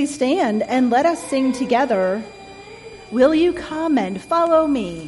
please stand and let us sing together, "Will You Come and Follow Me?"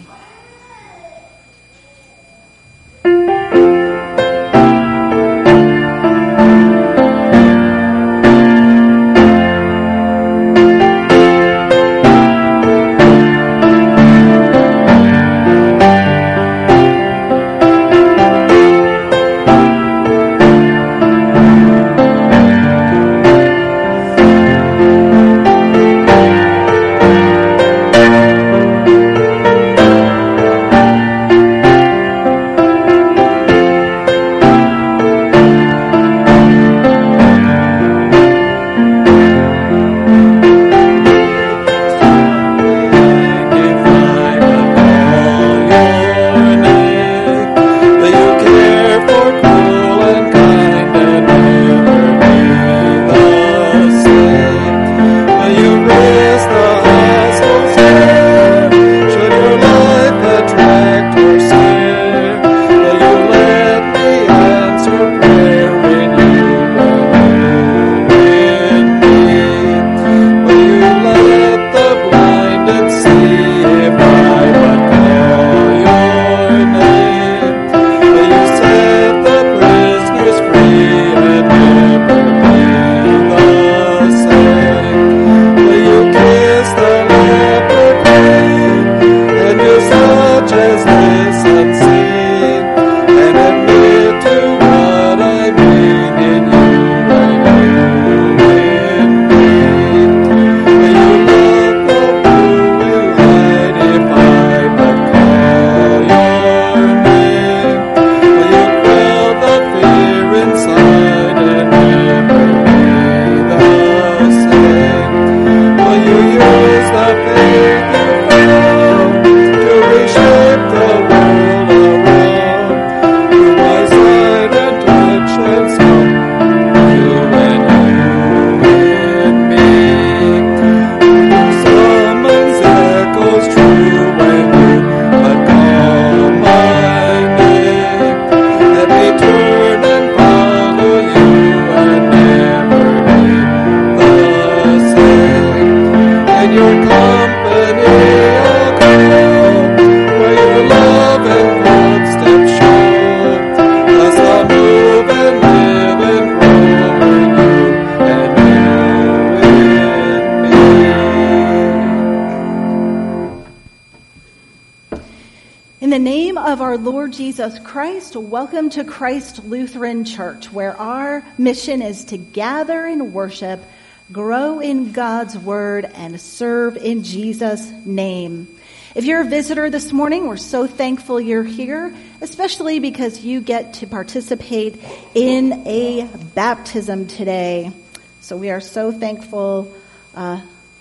Jesus Christ, welcome to Christ Lutheran Church, where our mission is to gather in worship, grow in God's word, and serve in Jesus' name. If you're a visitor this morning, we're so thankful you're here, especially because you get to participate in a baptism today. So we are so thankful that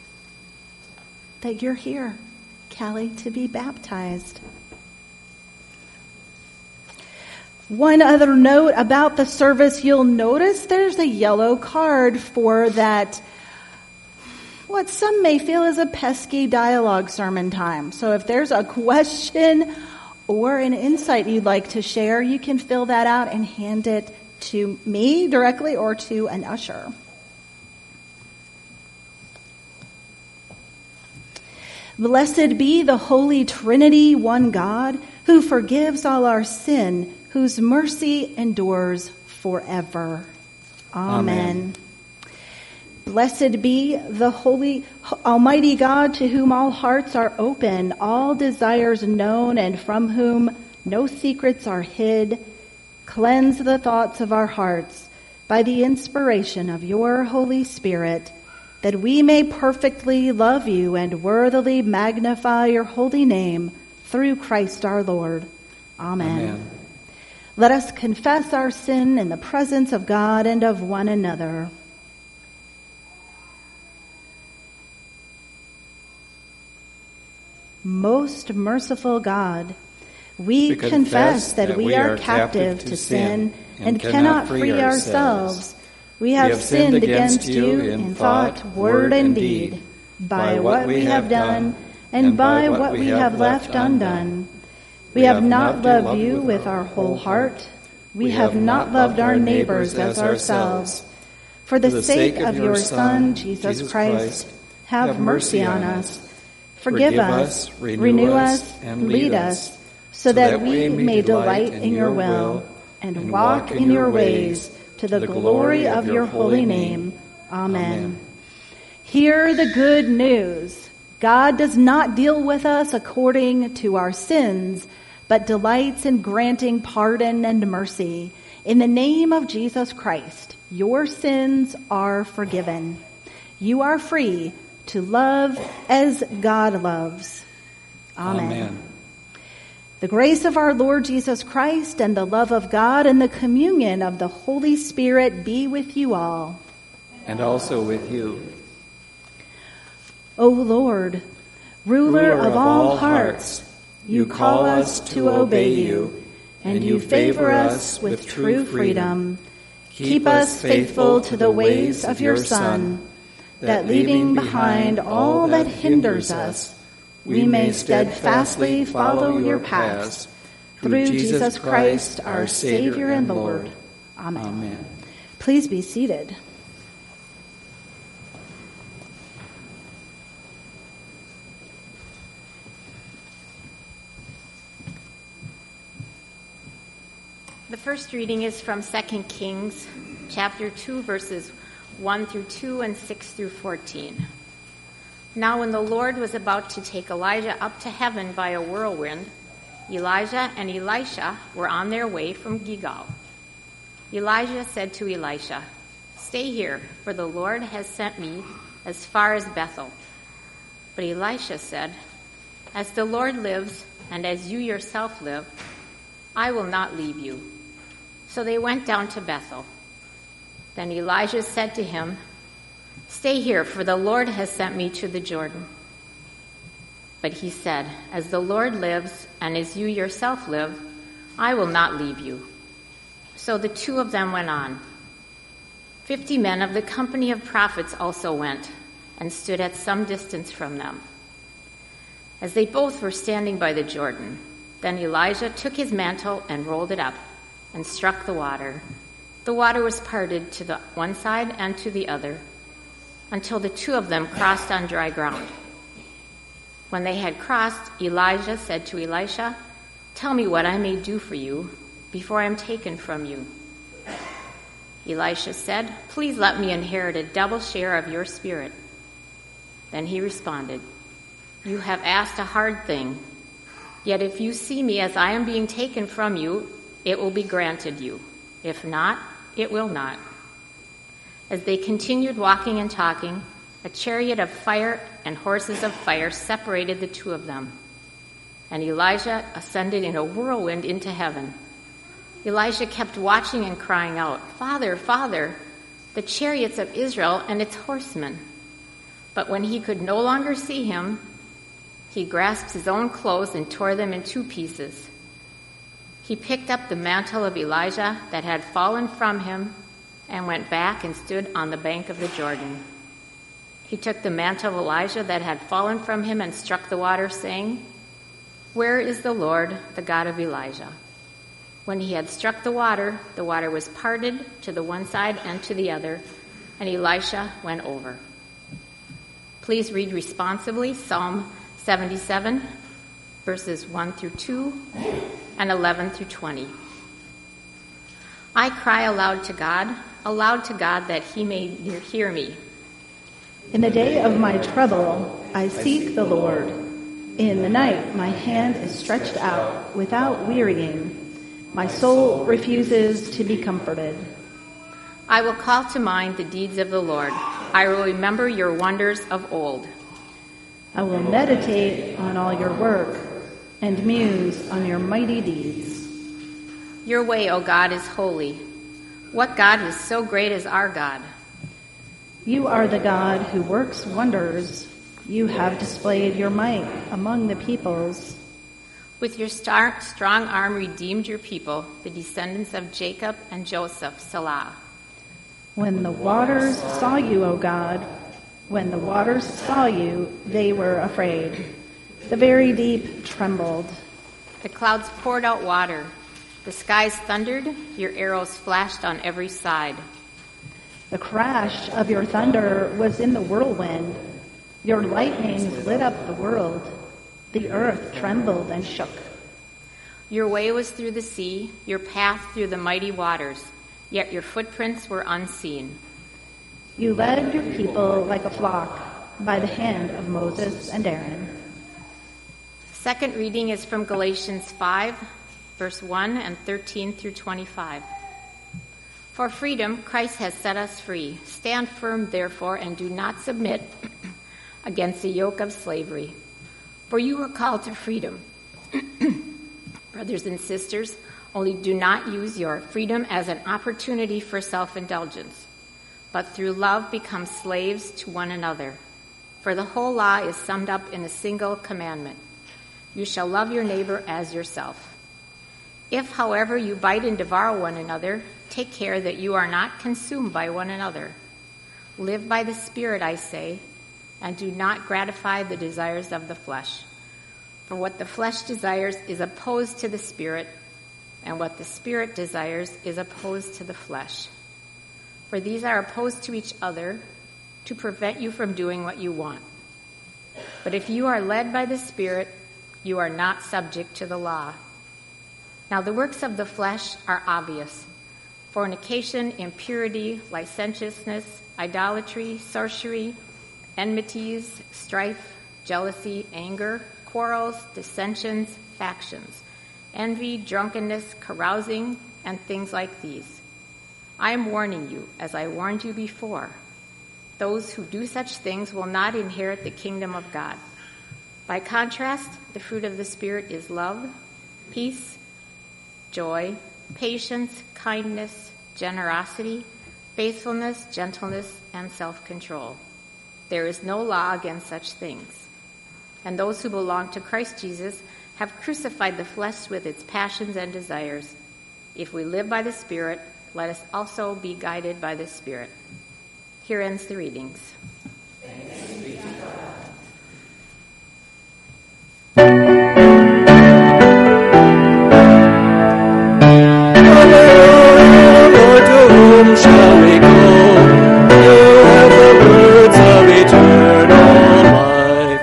you're here, Callie, to be baptized. One other note about the service, you'll notice there's a yellow card for that, what some may feel is a pesky dialogue sermon time. So if there's a question or an insight you'd like to share, you can fill that out and hand it to me directly or to an usher. Blessed be the Holy Trinity, one God, who forgives all our sin, whose mercy endures forever. Amen. Blessed be the holy, almighty God, to whom all hearts are open, all desires known, and from whom no secrets are hid. Cleanse the thoughts of our hearts by the inspiration of your Holy Spirit, that we may perfectly love you and worthily magnify your holy name through Christ our Lord. Amen. Let us confess our sin in the presence of God and of one another. Most merciful God, we confess that we are captive to sin and cannot free ourselves. We have sinned against you in thought, word, and deed, by what we have done and by what we have left undone. We have not loved you with our whole heart. We have not loved our neighbors as ourselves. For the sake of your Son, Jesus Christ, have mercy on us. Forgive us, renew us, and lead us, so that we may delight in your will and walk in your ways to the glory of your holy name. Amen. Hear the good news. God does not deal with us according to our sins, but delights in granting pardon and mercy. In the name of Jesus Christ, your sins are forgiven. You are free to love as God loves. Amen. The grace of our Lord Jesus Christ and the love of God and the communion of the Holy Spirit be with you all. And also with you. O Lord, ruler of all hearts, you call us to obey you, and you favor us with true freedom. Keep us faithful to the ways of your Son, that leaving behind all that hinders us, we may steadfastly follow your paths. Through Jesus Christ, our Savior and Lord. Amen. Please be seated. The first reading is from 2 Kings, chapter 2, verses 1 through 2 and 6 through 14. Now when the Lord was about to take Elijah up to heaven by a whirlwind, Elijah and Elisha were on their way from Gilgal. Elijah said to Elisha, "Stay here, for the Lord has sent me as far as Bethel." But Elisha said, "As the Lord lives, and as you yourself live, I will not leave you." So they went down to Bethel. Then Elijah said to him, "Stay here, for the Lord has sent me to the Jordan." But he said, "As the Lord lives, and as you yourself live, I will not leave you." So the two of them went on. 50 men of the company of prophets also went, and stood at some distance from them. As they both were standing by the Jordan, then Elijah took his mantle and rolled it up, and struck the water. The water was parted to the one side and to the other, until the two of them crossed on dry ground. When they had crossed, Elijah said to Elisha, "Tell me what I may do for you before I am taken from you." Elisha said, "Please let me inherit a double share of your spirit." Then he responded, "You have asked a hard thing. Yet if you see me as I am being taken from you, it will be granted you. If not, it will not." As they continued walking and talking, a chariot of fire and horses of fire separated the two of them. And Elijah ascended in a whirlwind into heaven. Elisha kept watching and crying out, "Father, Father, the chariots of Israel and its horsemen." But when he could no longer see him, he grasped his own clothes and tore them in two pieces. He picked up the mantle of Elijah that had fallen from him and went back and stood on the bank of the Jordan. He took the mantle of Elijah that had fallen from him and struck the water, saying, "Where is the Lord, the God of Elijah?" When he had struck the water was parted to the one side and to the other, and Elisha went over. Please read responsibly Psalm 77, verses 1 through 2 and 11 through 20. I cry aloud to God that he may hear me. In the day of my trouble, I seek the Lord. In the night, my hand is stretched out without wearying. My soul refuses to be comforted. I will call to mind the deeds of the Lord. I will remember your wonders of old. I will meditate on all your work and muse on your mighty deeds. Your way, O God, is holy. What God is so great as our God? You are the God who works wonders. You have displayed your might among the peoples. With your strong arm redeemed your people, the descendants of Jacob and Joseph, Selah. When the waters saw you, O God, when the waters saw you, they were afraid. The very deep trembled. The clouds poured out water. The skies thundered. Your arrows flashed on every side. The crash of your thunder was in the whirlwind. Your lightnings lit up the world. The earth trembled and shook. Your way was through the sea, your path through the mighty waters, yet your footprints were unseen. You led your people like a flock by the hand of Moses and Aaron. Second reading is from Galatians 5, verse 1 and 13 through 25. For freedom, Christ has set us free. Stand firm, therefore, and do not submit against the yoke of slavery. For you were called to freedom. Brothers and sisters, only do not use your freedom as an opportunity for self-indulgence, but through love become slaves to one another. For the whole law is summed up in a single commandment. You shall love your neighbor as yourself. If, however, you bite and devour one another, take care that you are not consumed by one another. Live by the Spirit, I say, and do not gratify the desires of the flesh. For what the flesh desires is opposed to the Spirit, and what the Spirit desires is opposed to the flesh. For these are opposed to each other to prevent you from doing what you want. But if you are led by the Spirit, you are not subject to the law. Now the works of the flesh are obvious: fornication, impurity, licentiousness, idolatry, sorcery, enmities, strife, jealousy, anger, quarrels, dissensions, factions, envy, drunkenness, carousing, and things like these. I am warning you, as I warned you before. Those who do such things will not inherit the kingdom of God. By contrast, the fruit of the Spirit is love, peace, joy, patience, kindness, generosity, faithfulness, gentleness, and self-control. There is no law against such things. And those who belong to Christ Jesus have crucified the flesh with its passions and desires. If we live by the Spirit, let us also be guided by the Spirit. Here ends the readings. Thanks be to God. Lord, to whom shall we go? You have the words of eternal life.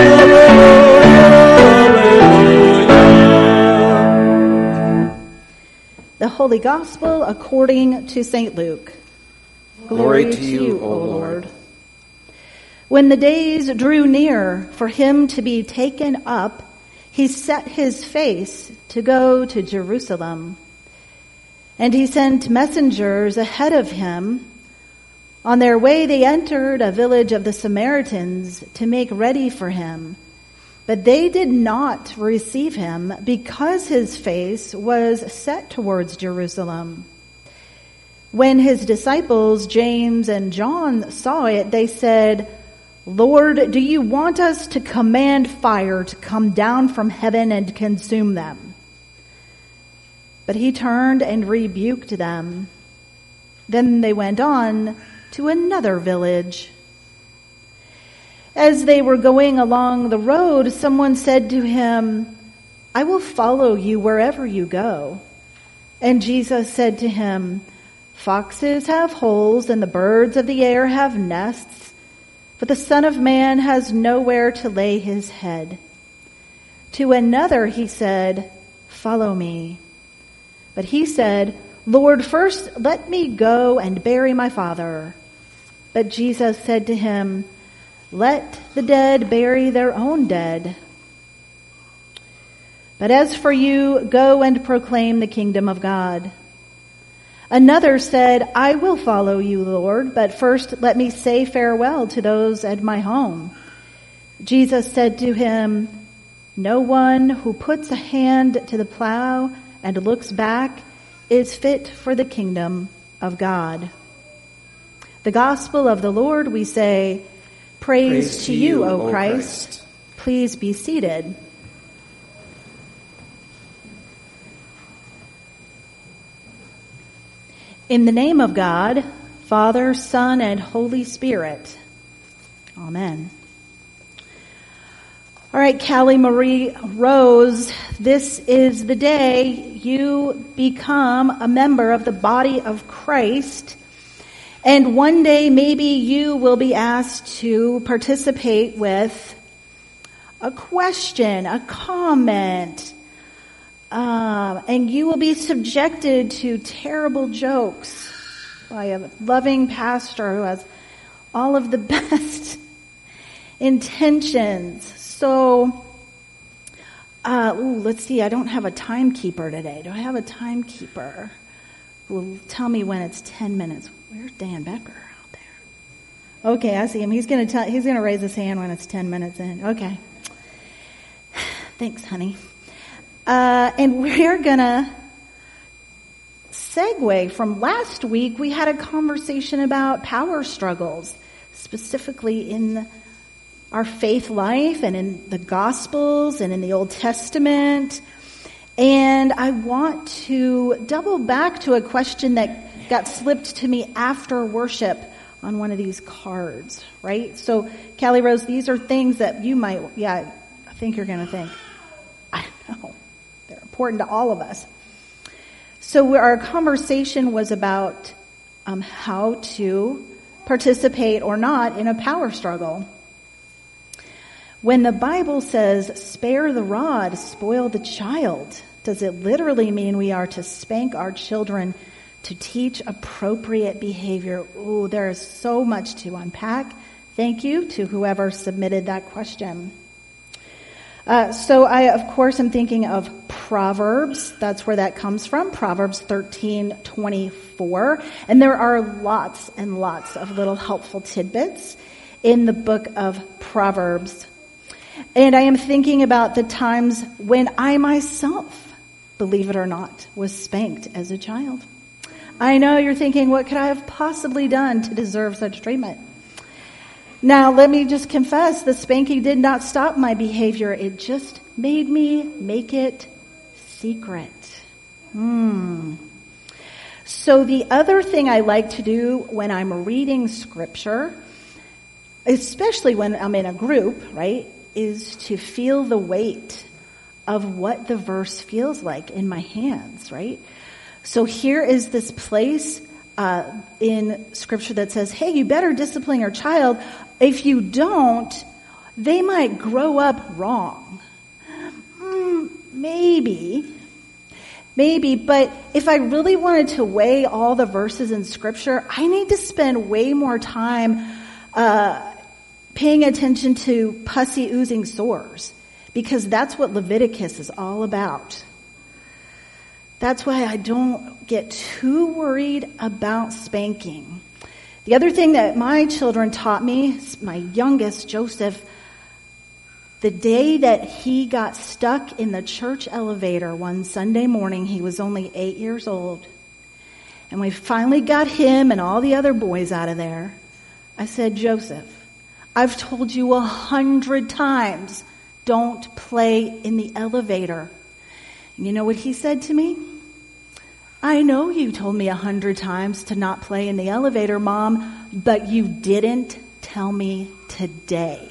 Hallelujah. The Holy Gospel according to St. Luke. Glory to you, O Lord. When the days drew near for him to be taken up, he set his face to go to Jerusalem. And he sent messengers ahead of him. On their way they entered a village of the Samaritans to make ready for him. But they did not receive him because his face was set towards Jerusalem. When his disciples, James and John, saw it, they said, "Lord, do you want us to command fire to come down from heaven and consume them?" But he turned and rebuked them. Then they went on to another village. As they were going along the road, someone said to him, "I will follow you wherever you go." And Jesus said to him, "Foxes have holes and the birds of the air have nests, but the Son of Man has nowhere to lay his head." To another he said, "Follow me." But he said, "Lord, first let me go and bury my father." But Jesus said to him, "Let the dead bury their own dead. But as for you, go and proclaim the kingdom of God." Another said, "I will follow you, Lord, but first let me say farewell to those at my home." Jesus said to him, "No one who puts a hand to the plow and looks back is fit for the kingdom of God." The gospel of the Lord, we say, praise to you, O Christ. Please be seated. In the name of God, Father, Son, and Holy Spirit. Amen. All right, Callie Marie Rose, this is the day you become a member of the body of Christ. And one day maybe you will be asked to participate with a question, a comment, and you will be subjected to terrible jokes by a loving pastor who has all of the best intentions. So, let's see, I don't have a timekeeper today. Do I have a timekeeper? Will tell me when it's 10 minutes. Where's Dan Becker out there? Okay, I see him. He's going to raise his hand when it's 10 minutes in. Okay. Thanks, honey. And we're going to segue from last week. We had a conversation about power struggles, specifically in our faith life and in the Gospels and in the Old Testament. And I want to double back to a question that got slipped to me after worship on one of these cards, right? So, Callie Rose, these are things that you might, I think you're going to think, I know, they're important to all of us. So our conversation was about how to participate or not in a power struggle. When the Bible says, spare the rod, spoil the child, does it literally mean we are to spank our children to teach appropriate behavior? Ooh, there is so much to unpack. Thank you to whoever submitted that question. So I, of course, am thinking of Proverbs. That's where that comes from, Proverbs 13:24. And there are lots and lots of little helpful tidbits in the book of Proverbs. And I am thinking about the times when I myself, believe it or not, was spanked as a child. I know you're thinking, what could I have possibly done to deserve such treatment? Now, let me just confess, the spanking did not stop my behavior. It just made me make it secret. So the other thing I like to do when I'm reading scripture, especially when I'm in a group, right, is to feel the weight of what the verse feels like in my hands, right? So here is this place in scripture that says, hey, you better discipline your child. If you don't, they might grow up wrong. Maybe, but if I really wanted to weigh all the verses in scripture, I need to spend way more time paying attention to pussy oozing sores, because that's what Leviticus is all about. That's why I don't get too worried about spanking. The other thing that my children taught me, my youngest, Joseph, the day that he got stuck in the church elevator one Sunday morning, he was only 8 years old, and we finally got him and all the other boys out of there. I said, Joseph, I've told you 100 times, don't play in the elevator. And you know what he said to me? I know you told me 100 times to not play in the elevator, Mom, but you didn't tell me today.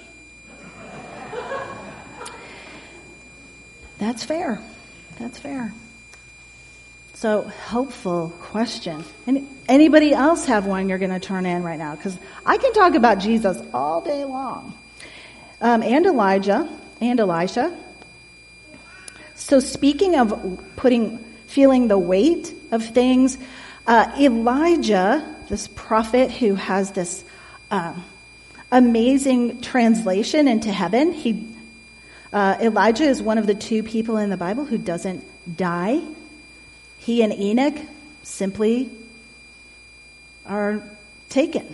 That's fair. That's fair. So, helpful question. Anybody else have one you're going to turn in right now? Because I can talk about Jesus all day long. And Elijah and Elisha. So, speaking of feeling the weight of things, Elijah, this prophet who has this amazing translation into heaven, Elijah is one of the two people in the Bible who doesn't die. He and Enoch simply are taken.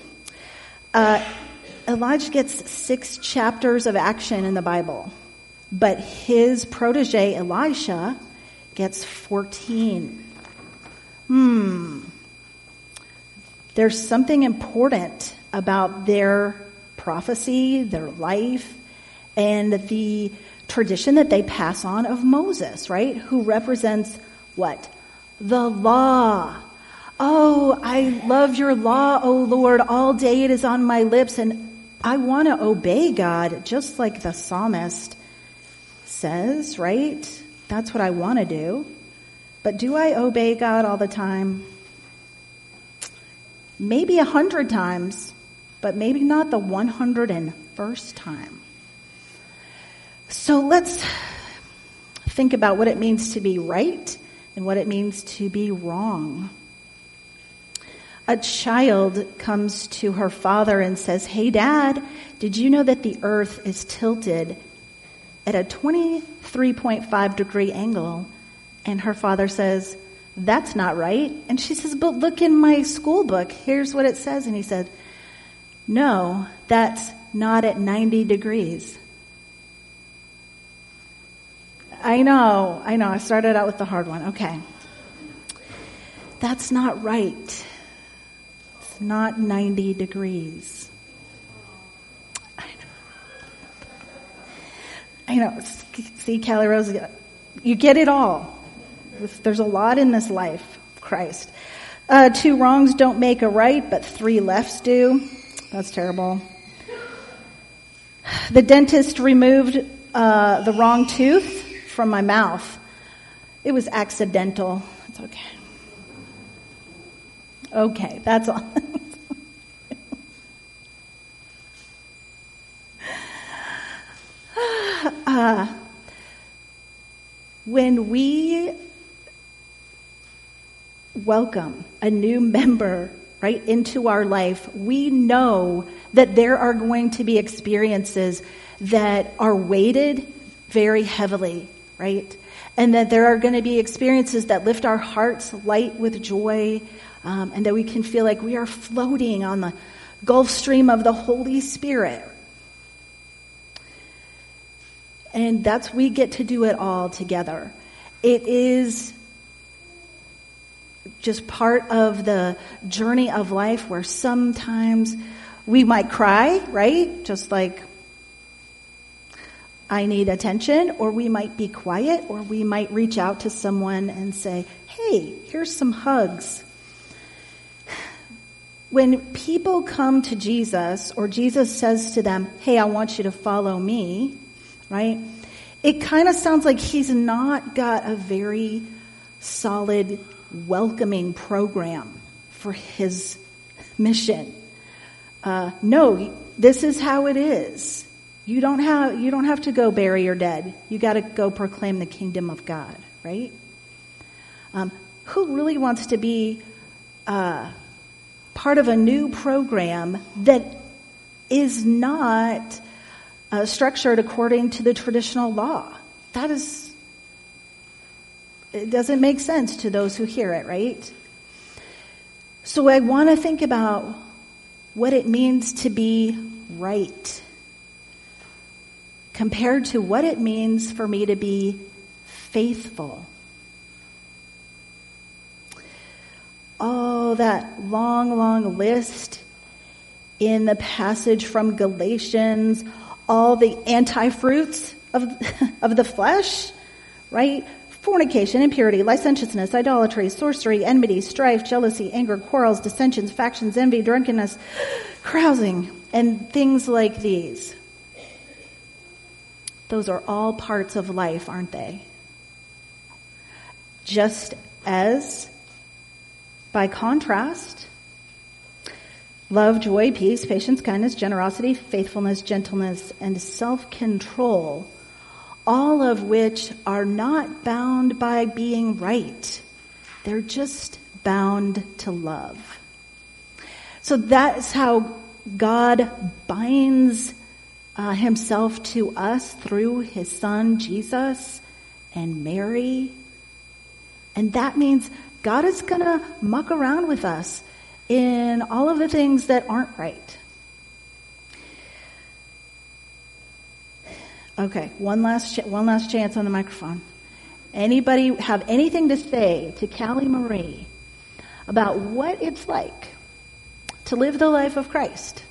Elijah gets 6 chapters of action in the Bible, but his protege Elisha gets 14. There's something important about their prophecy, their life, and the tradition that they pass on of Moses, right? Who represents what? The law. Oh, I love your law, oh Lord. All day it is on my lips, and I want to obey God, just like the psalmist says, right? That's what I want to do. But do I obey God all the time? maybe 100 times, but maybe not the 101st time. So let's think about what it means to be right and what it means to be wrong. A child comes to her father and says, "Hey, Dad, did you know that the earth is tilted at a 23.5 degree angle?" And her father says, "That's not right." And she says, "But look in my school book. Here's what it says." And he said, "No, that's not at 90 degrees. I know. I started out with the hard one. Okay. That's not right. It's not 90 degrees. I know. See, Callie Rose, you get it all. There's a lot in this life of Christ. 2 wrongs don't make a right, but 3 lefts do. That's terrible. The dentist removed the wrong tooth from my mouth. It was accidental. It's okay. Okay, that's all. When we welcome a new member right into our life, we know that there are going to be experiences that are weighted very heavily, right? And that there are going to be experiences that lift our hearts light with joy, and that we can feel like we are floating on the Gulf Stream of the Holy Spirit. And we get to do it all together. It is just part of the journey of life where sometimes we might cry, right? Just like, I need attention, or we might be quiet, or we might reach out to someone and say, "Hey, here's some hugs." When people come to Jesus, or Jesus says to them, "Hey, I want you to follow me," right? It kind of sounds like he's not got a very solid, welcoming program for his mission. No, this is how it is. You don't have to go bury your dead. You got to go proclaim the kingdom of God, right? Who really wants to be part of a new program that is not structured according to the traditional law? It doesn't make sense to those who hear it, right? So I want to think about what it means to be right compared to what it means for me to be faithful. Oh, that long, long list in the passage from Galatians, all the anti-fruits of the flesh, right? Fornication, impurity, licentiousness, idolatry, sorcery, enmity, strife, jealousy, anger, quarrels, dissensions, factions, envy, drunkenness, carousing, and things like these. Those are all parts of life, aren't they? Just as, by contrast, love, joy, peace, patience, kindness, generosity, faithfulness, gentleness, and self-control, all of which are not bound by being right. They're just bound to love. So that's how God binds himself to us through his son, Jesus, and Mary. And that means God is going to muck around with us in all of the things that aren't right. Okay, one last chance on the microphone. Anybody have anything to say to Callie Marie about what it's like to live the life of Christ?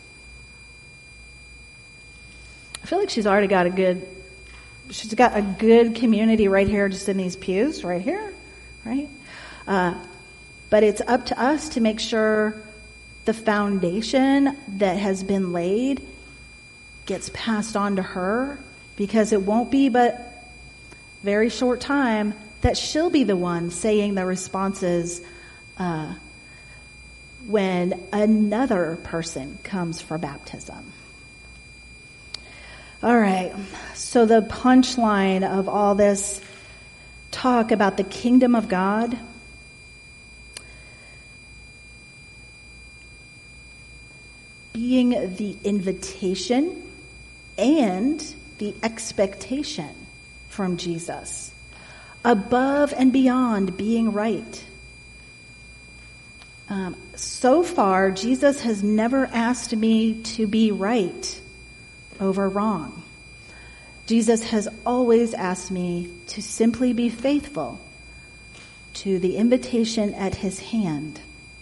I feel like she's got a good community right here, just in these pews right here, right? But it's up to us to make sure the foundation that has been laid gets passed on to her, because it won't be but very short time that she'll be the one saying the responses when another person comes for baptism. All right, so the punchline of all this talk about the kingdom of God being the invitation and the expectation from Jesus, above and beyond being right. So far, Jesus has never asked me to be right over wrong. Jesus has always asked me to simply be faithful to the invitation at his hand.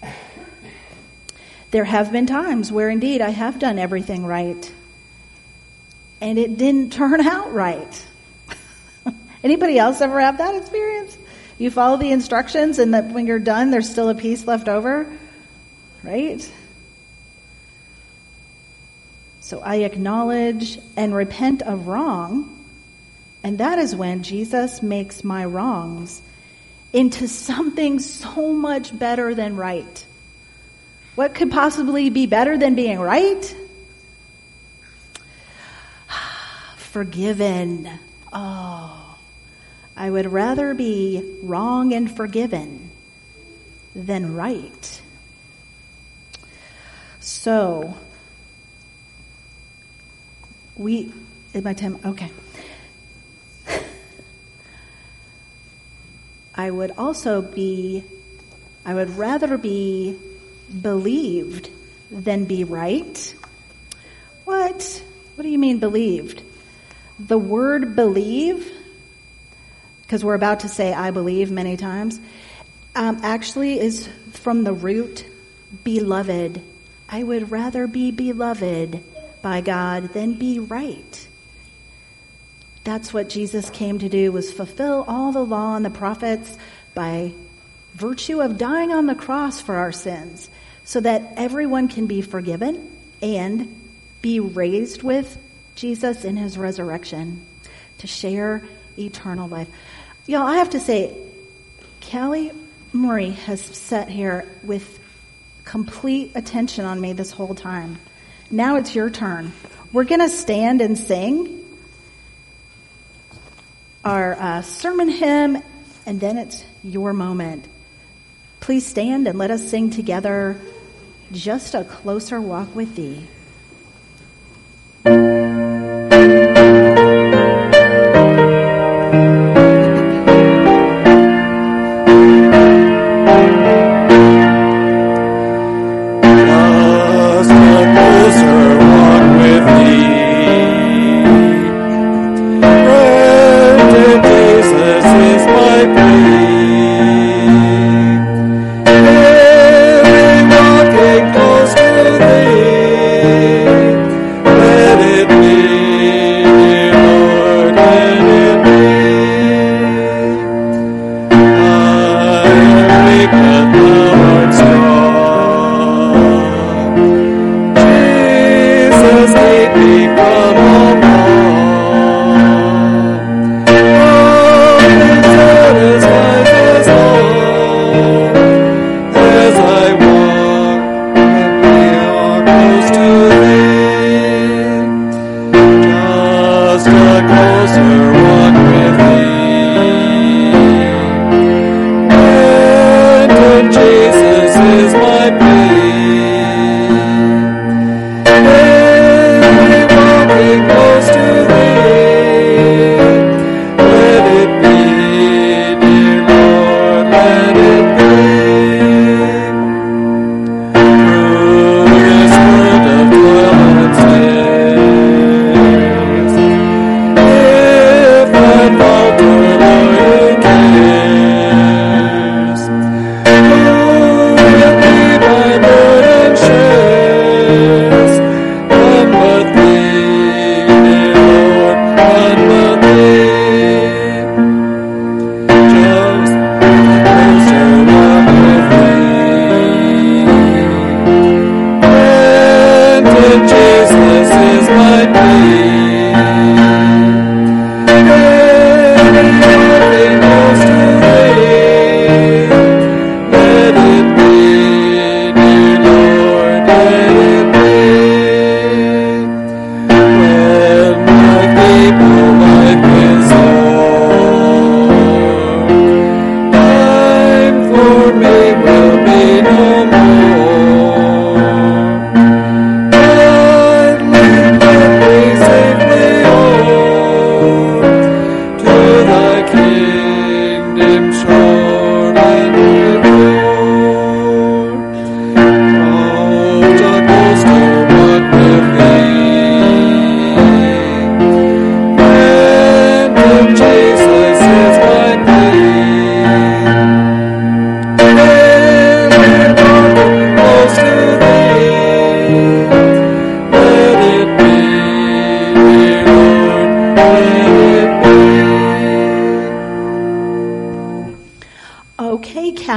There have been times where indeed I have done everything right, and it didn't turn out right. Anybody else ever have that experience? You follow the instructions and that when you're done, there's still a piece left over, right? So I acknowledge and repent of wrong, and that is when Jesus makes my wrongs into something so much better than right. What could possibly be better than being right? Forgiven. Oh, I would rather be wrong and forgiven than right. So, is my time? Okay. I would rather be believed than be right. What? What do you mean believed? The word believe, because we're about to say I believe many times, actually is from the root beloved. I would rather be beloved by God than be right. That's what Jesus came to do, was fulfill all the law and the prophets by virtue of dying on the cross for our sins, so that everyone can be forgiven and be raised with Jesus in his resurrection to share eternal life. Y'all, I have to say, Callie Murray has sat here with complete attention on me this whole time. Now it's your turn. We're going to stand and sing our sermon hymn, and then it's your moment. Please stand and let us sing together, Just a Closer Walk with Thee.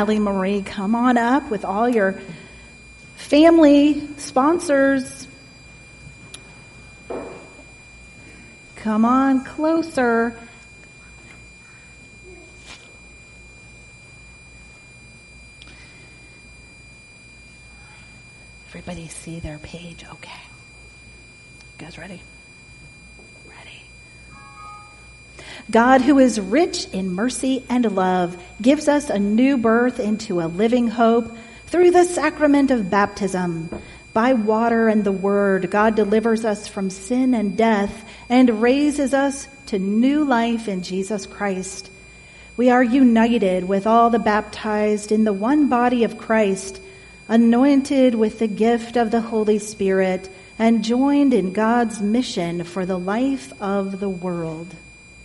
Callie Marie, come on up with all your family sponsors. Come on closer. Everybody see their page? Okay. You guys ready? Ready. God, who is rich in mercy and love, gives us a new birth into a living hope through the sacrament of baptism. By water and the word, God delivers us from sin and death and raises us to new life in Jesus Christ. We are united with all the baptized in the one body of Christ, anointed with the gift of the Holy Spirit, and joined in God's mission for the life of the world.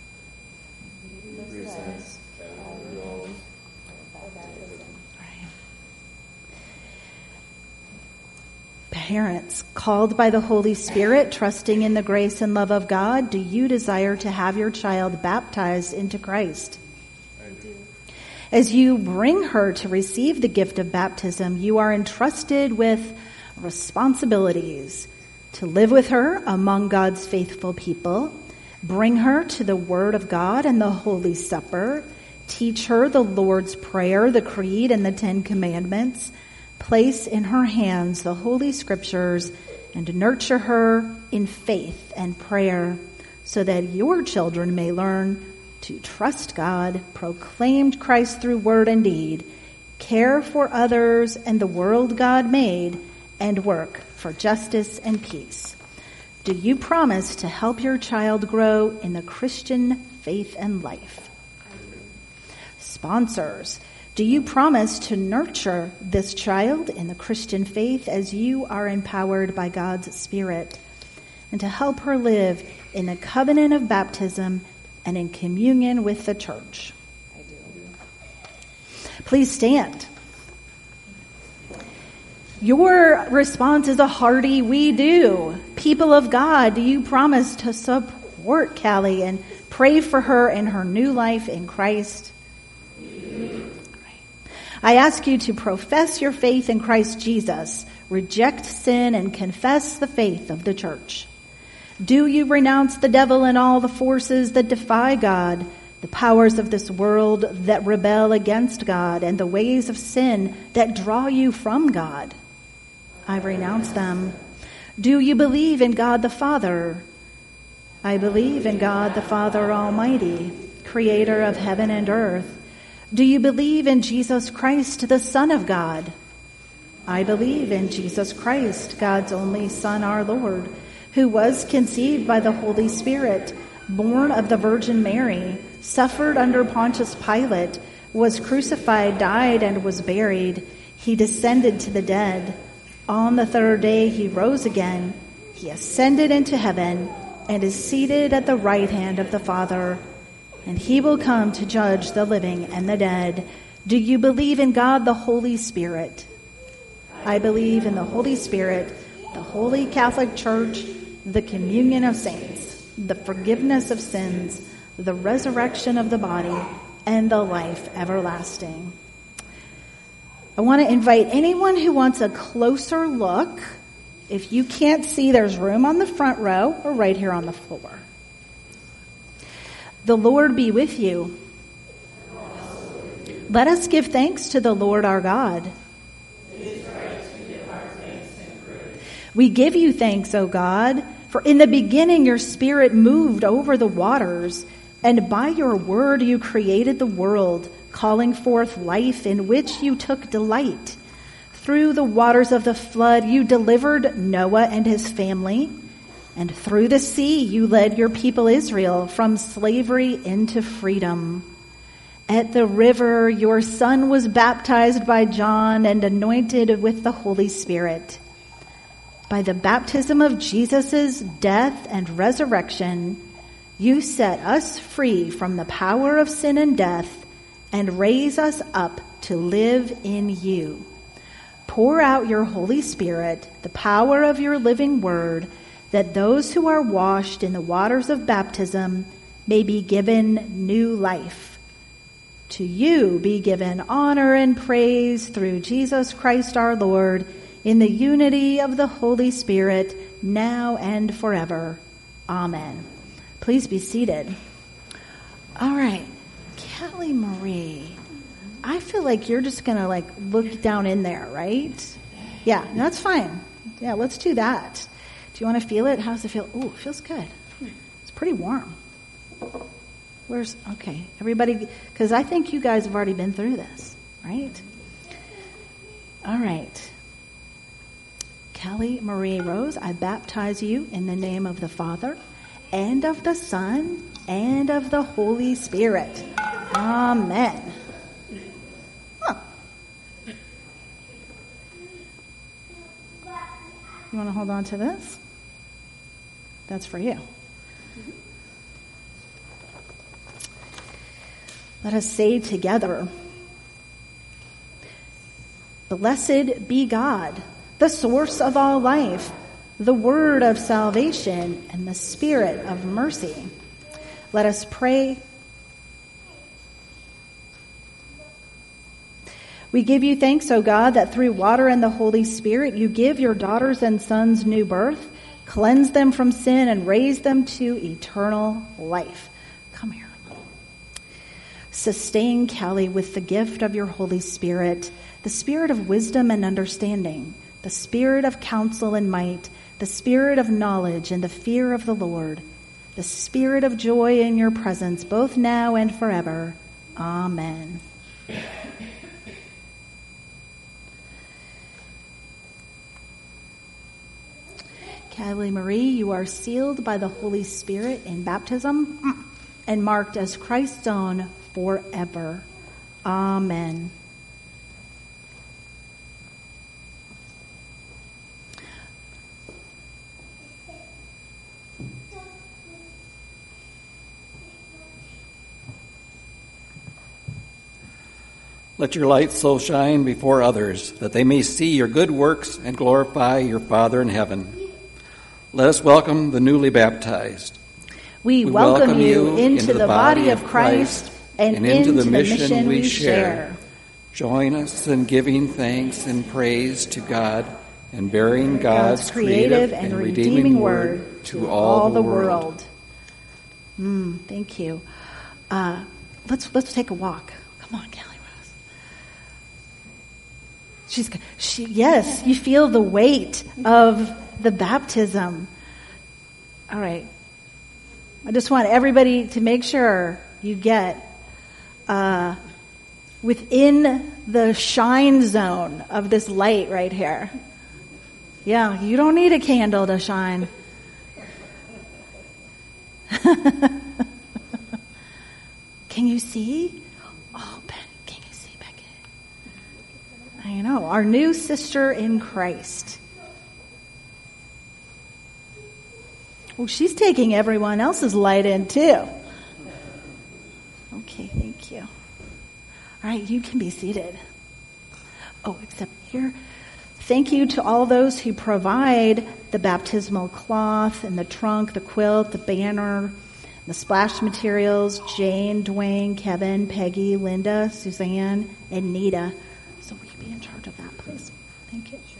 Parents, called by the Holy Spirit, trusting in the grace and love of God, do you desire to have your child baptized into Christ? I do. As you bring her to receive the gift of baptism, you are entrusted with responsibilities to live with her among God's faithful people, bring her to the Word of God and the Holy Supper, teach her the Lord's Prayer, the Creed, and the Ten Commandments, place in her hands the Holy Scriptures, and nurture her in faith and prayer, so that your children may learn to trust God, proclaim Christ through word and deed, care for others and the world God made, and work for justice and peace. Do you promise to help your child grow in the Christian faith and life? Sponsors, do you promise to nurture this child in the Christian faith as you are empowered by God's Spirit, and to help her live in the covenant of baptism and in communion with the church? I do. Please stand. Your response is a hearty "we do." People of God, do you promise to support Callie and pray for her in her new life in Christ? I ask you to profess your faith in Christ Jesus, reject sin, and confess the faith of the church. Do you renounce the devil and all the forces that defy God, the powers of this world that rebel against God, and the ways of sin that draw you from God? I renounce them. Do you believe in God the Father? I believe in God the Father Almighty, creator of heaven and earth. Do you believe in Jesus Christ, the Son of God? I believe in Jesus Christ, God's only Son, our Lord, who was conceived by the Holy Spirit, born of the Virgin Mary, suffered under Pontius Pilate, was crucified, died, and was buried. He descended to the dead. On the third day he rose again. He ascended into heaven and is seated at the right hand of the Father. And he will come to judge the living and the dead. Do you believe in God the Holy Spirit? I believe in the Holy Spirit, the Holy Catholic Church, the communion of saints, the forgiveness of sins, the resurrection of the body, and the life everlasting. I want to invite anyone who wants a closer look. If you can't see, there's room on the front row or right here on the floor. The Lord be with you. Let us give thanks to the Lord our God. We give you thanks, O God, for in the beginning your Spirit moved over the waters, and by your word you created the world, calling forth life in which you took delight. Through the waters of the flood you delivered Noah and his family, and through the sea you led your people Israel from slavery into freedom. At the river your son was baptized by John and anointed with the Holy Spirit. By the baptism of Jesus' death and resurrection, you set us free from the power of sin and death and raise us up to live in you. Pour out your Holy Spirit, the power of your living word, that those who are washed in the waters of baptism may be given new life. To you be given honor and praise through Jesus Christ our Lord, in the unity of the Holy Spirit, now and forever. Amen. Please be seated. All right, Kelly Marie, I feel like you're just going to look down in there, right? Yeah, that's fine. Yeah, let's do that. Do you want to feel it? How does it feel? Oh, it feels good. It's pretty warm. Okay, everybody, because I think you guys have already been through this, right? All right. Kelly Marie Rose, I baptize you in the name of the Father, and of the Son, and of the Holy Spirit. Amen. Huh. You want to hold on to this? That's for you. Let us say together, Blessed be God, the source of all life, the word of salvation, and the spirit of mercy. Let us pray. We give you thanks, O God, that through water and the Holy Spirit you give your daughters and sons new birth, cleanse them from sin, and raise them to eternal life. Come here. Sustain Callie with the gift of your Holy Spirit, the spirit of wisdom and understanding, the spirit of counsel and might, the spirit of knowledge and the fear of the Lord, the spirit of joy in your presence, both now and forever. Amen. Callie Marie, you are sealed by the Holy Spirit in baptism and marked as Christ's own forever. Amen. Let your light so shine before others that they may see your good works and glorify your Father in heaven. Let us welcome the newly baptized. We welcome you into the body of Christ and into the mission we share. Join us in giving thanks and praise to God and bearing God's creative and redeeming word to all the world. Thank you. Let's take a walk. Come on, Kelly Rose. Yes, you feel the weight of the baptism. All right. I just want everybody to make sure you get within the shine zone of this light right here. Yeah, you don't need a candle to shine. Can you see? Oh, Ben, can you see, Beckett? I know, our new sister in Christ. Oh, she's taking everyone else's light in too. Okay, thank you. All right, you can be seated. Oh, except here. Thank you to all those who provide the baptismal cloth and the trunk, the quilt, the banner, the splash materials, Jane, Dwayne, Kevin, Peggy, Linda, Suzanne, and Nita. So will you be in charge of that, please? Thank you.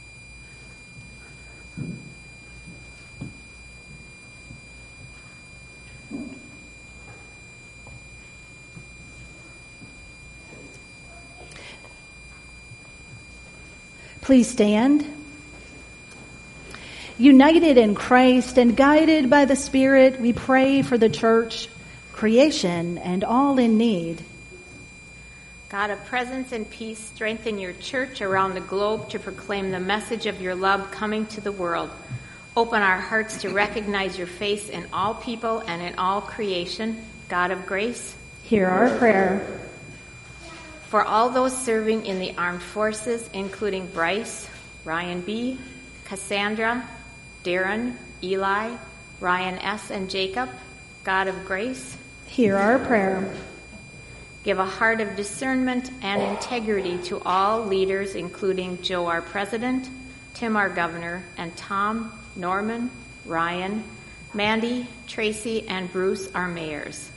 Please stand. United in Christ and guided by the Spirit, we pray for the church, creation, and all in need. God of presence and peace, strengthen your church around the globe to proclaim the message of your love coming to the world. Open our hearts to recognize your face in all people and in all creation. God of grace, hear our prayer. For all those serving in the armed forces, including Bryce, Ryan B., Cassandra, Darren, Eli, Ryan S., and Jacob, God of grace, hear our prayer. Give a heart of discernment and integrity to all leaders, including Joe, our president, Tim, our governor, and Tom, Norman, Ryan, Mandy, Tracy, and Bruce, our mayors.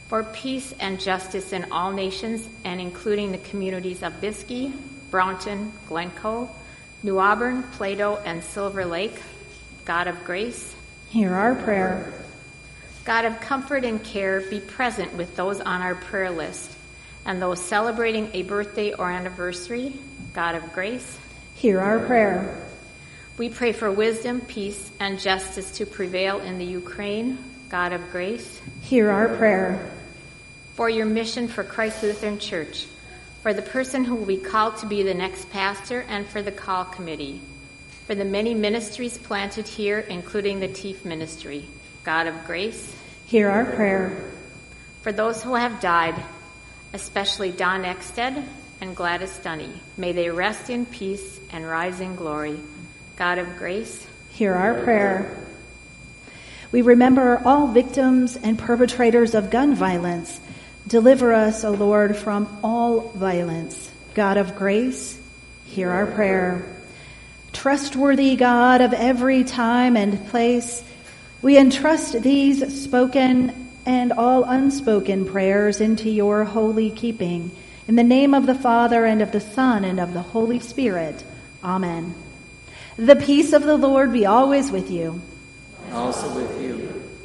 for peace and justice in all nations, and including the communities of Biskie, Brownton, Glencoe, New Auburn, Plato, and Silver Lake. God of grace, hear our prayer. God of comfort and care, be present with those on our prayer list and those celebrating a birthday or anniversary. God of grace, hear our prayer. We pray for wisdom, peace, and justice to prevail in the Ukraine. God of grace, hear our prayer. For your mission for Christ Lutheran Church, for the person who will be called to be the next pastor, and for the call committee, for the many ministries planted here, including the TEEF ministry. God of grace, hear our prayer. For those who have died, especially Don Ekstead and Gladys Dunny, may they rest in peace and rise in glory. God of grace, hear our prayer. We remember all victims and perpetrators of gun violence. Deliver us, O Lord, from all violence. God of grace, hear our prayer. Trustworthy God of every time and place, we entrust these spoken and all unspoken prayers into your holy keeping. In the name of the Father, and of the Son, and of the Holy Spirit. Amen. The peace of the Lord be always with you. Also with you.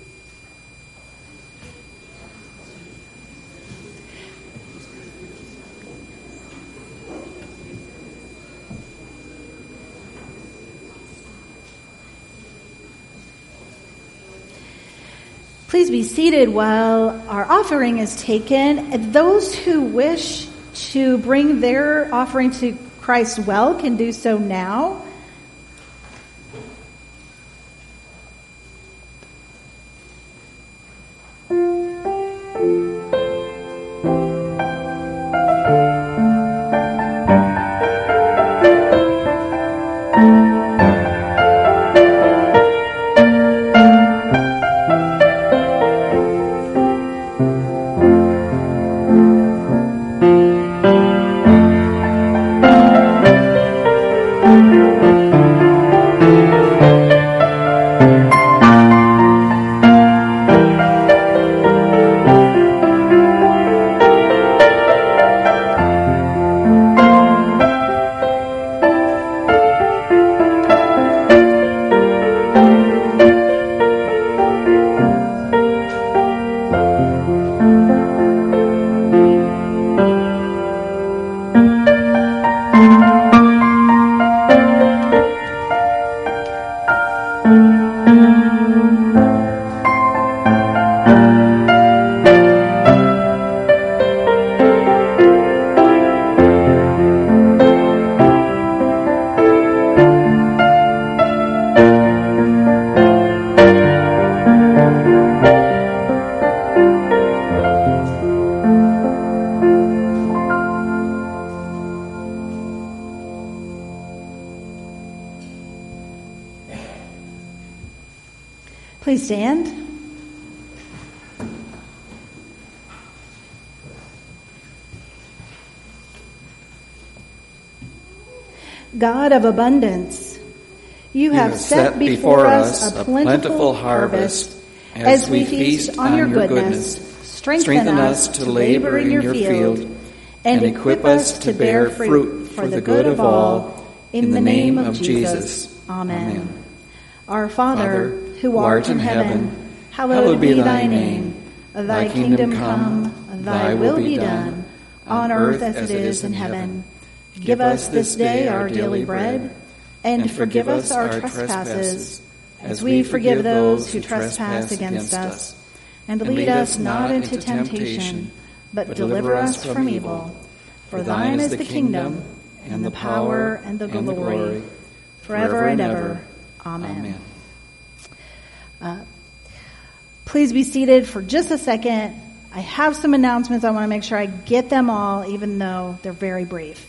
Please be seated while our offering is taken. Those who wish to bring their offering to Christ's well can do so now. Please stand. God of abundance, you have set before us a plentiful harvest. As we feast on your goodness, strengthen us to labor in your field and equip us to bear fruit for the good of all. In the name of Jesus. Amen. Our Father, who art in heaven, hallowed be thy name. Thy kingdom come, thy will be done, on earth as it is in heaven. Give us this day our daily bread, and forgive us our trespasses, as we forgive those who trespass against us. And lead us not into temptation, but deliver us from evil. For thine is the kingdom, and the power, and the glory, forever and ever. Amen. Please be seated for just a second. I have some announcements. I want to make sure I get them all, even though they're very brief.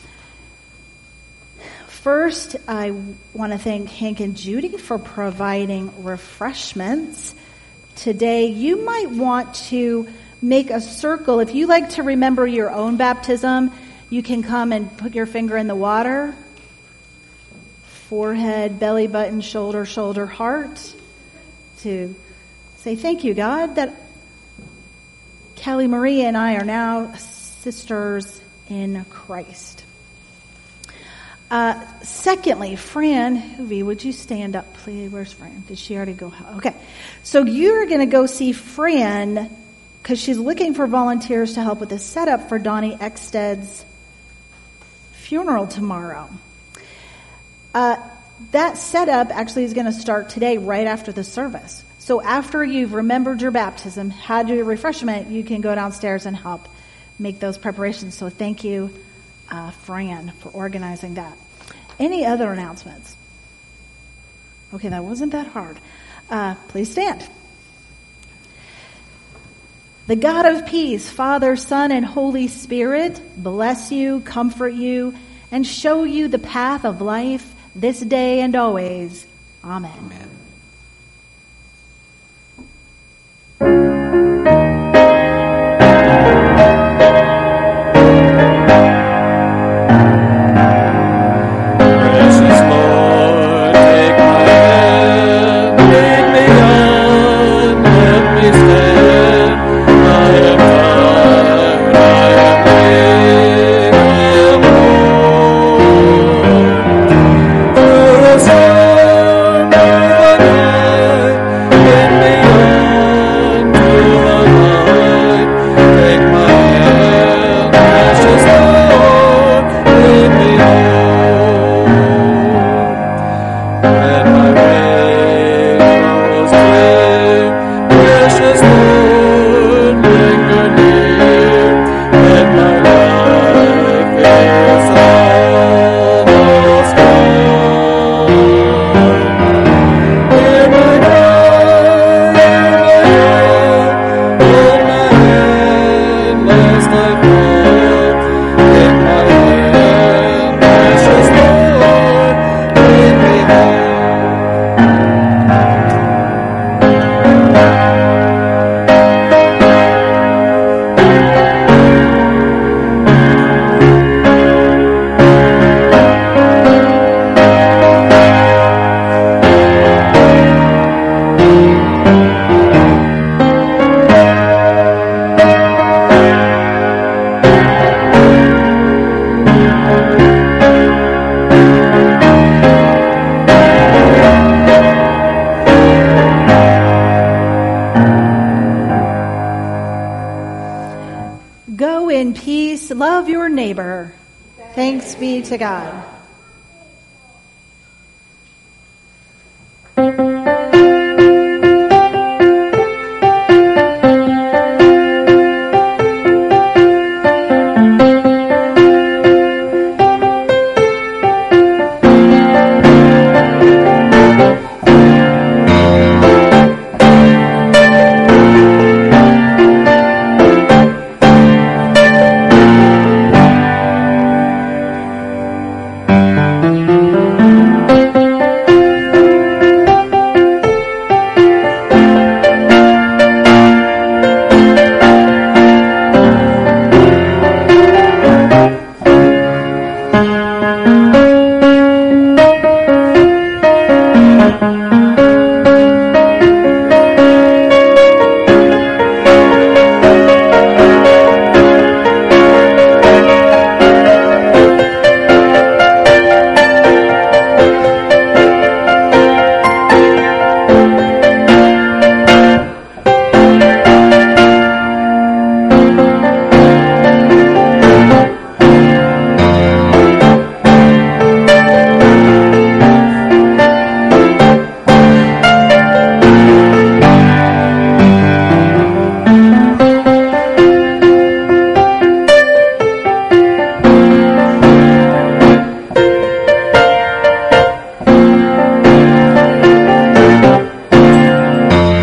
First, I want to thank Hank and Judy for providing refreshments. Today, you might want to make a circle. If you like to remember your own baptism, you can come and put your finger in the water. Forehead, belly button, shoulder, shoulder, heart. To say, thank you, God, that Kelly Marie and I are now sisters in Christ. Secondly, Fran Hoovey, would you stand up, please? Where's Fran? Did she already go? Okay. So you're going to go see Fran because she's looking for volunteers to help with the setup for Donnie Eksted's funeral tomorrow. That setup actually is going to start today right after the service. So after you've remembered your baptism, had your refreshment, you can go downstairs and help make those preparations. So thank you, Fran, for organizing that. Any other announcements? Okay, that wasn't that hard. Please stand. The God of peace, Father, Son, and Holy Spirit, bless you, comfort you, and show you the path of life this day and always. Amen. Amen. Go in peace, love your neighbor. Thanks be to God.